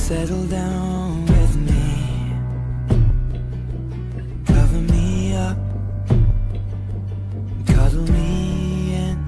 Settle down with me, cover me up, cuddle me in,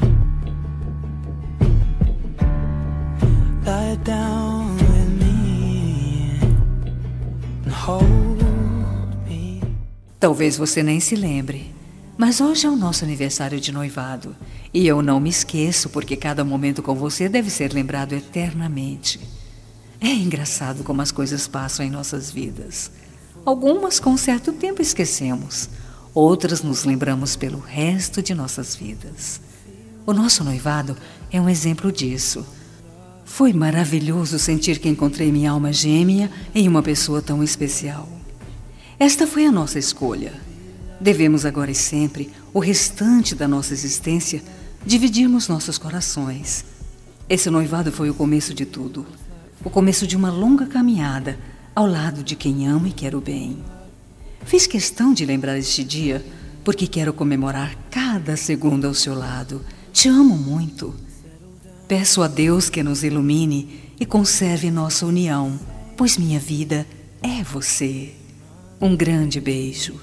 lie down with me and hold me. Talvez você nem se lembre, mas hoje é o nosso aniversário de noivado e eu não me esqueço porque cada momento com você deve ser lembrado eternamente. É engraçado como as coisas passam em nossas vidas. Algumas com certo tempo esquecemos, outras nos lembramos pelo resto de nossas vidas. O nosso noivado é um exemplo disso. Foi maravilhoso sentir que encontrei minha alma gêmea em uma pessoa tão especial. Esta foi a nossa escolha. Devemos agora e sempre, o restante da nossa existência, dividirmos nossos corações. Esse noivado foi o começo de tudo. O começo de uma longa caminhada ao lado de quem amo e quero bem. Fiz questão de lembrar este dia porque quero comemorar cada segundo ao seu lado. Te amo muito. Peço a Deus que nos ilumine e conserve nossa união, pois minha vida é você. Um grande beijo.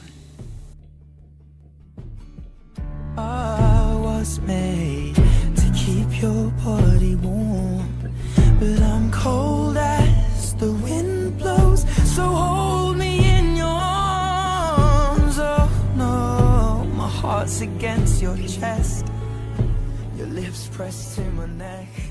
I was made to keep your body warm, but I'm cold as the wind blows, so hold me in your arms. Oh no, my heart's against your chest, your lips pressed to my neck.